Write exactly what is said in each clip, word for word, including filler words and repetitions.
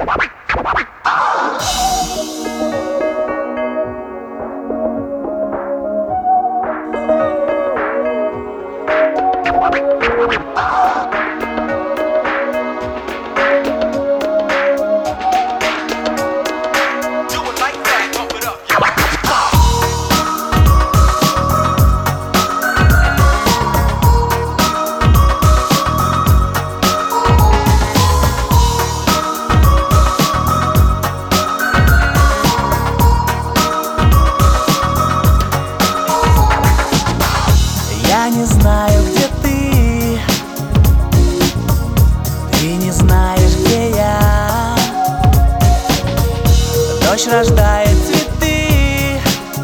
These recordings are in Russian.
Я не знаю, где ты, ты не знаешь, где я. Дождь рождает цветы,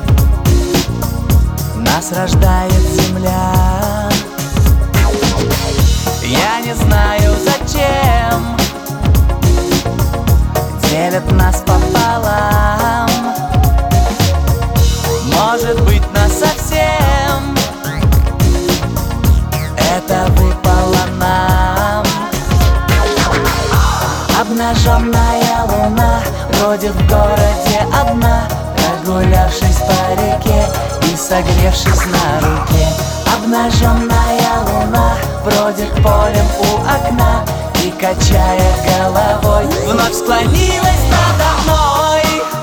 нас рождает земля. Я не знаю, зачем делят нас пополам. Может быть, нас совсем это выпало нам. Обнаженная луна бродит в городе одна, прогулявшись по реке и согревшись на руке. Обнаженная луна бродит полем у окна и, качая головой, вновь склонилась надо мной.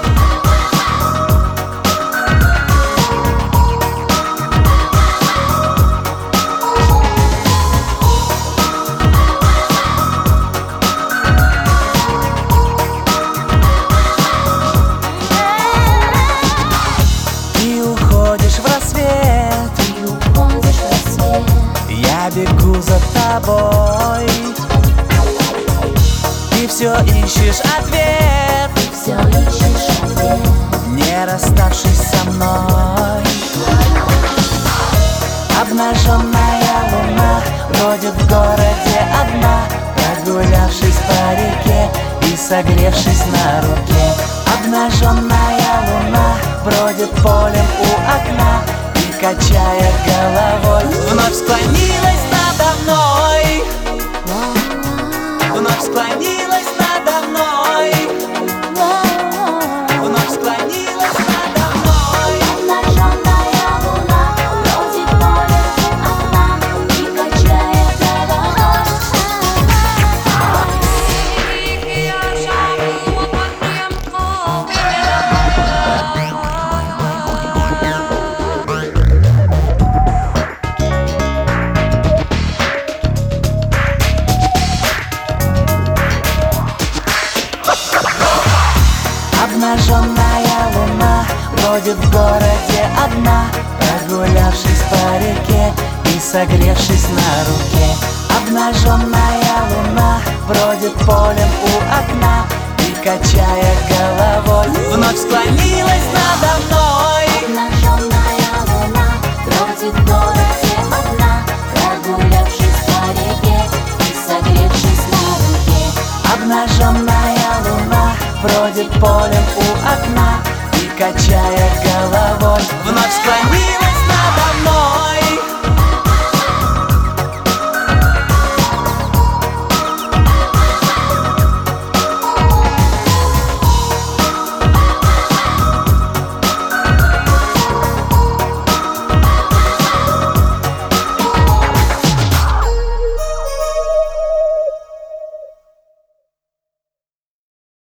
В рассвет, ты уходишь в рассвет, я бегу за тобой. Ты все ищешь ответ, ты все ищешь ответ, не расставшись со мной. Обнаженная луна бродит в городе одна, прогулявшись по реке и согревшись на руке. Обнаженная луна бродит полем у окна и, качая головой, вновь склонилась надо мной. Вновь склонилась надо мной. Вновь склонилась надо мной. Обнаженная луна бродит полем у окна и, качая головой. Обнаженная луна бродит в городе одна, прогулявшись по реке и согревшись на руке. Обнаженная луна бродит полем у окна и, качая головой, вновь склонилась надо мной. Обнаженная луна бродит в городе одна, прогулявшись по реке и согревшись на руке. Обнаженная луна бродит полем у окна и, качая головой, вновь склонилась.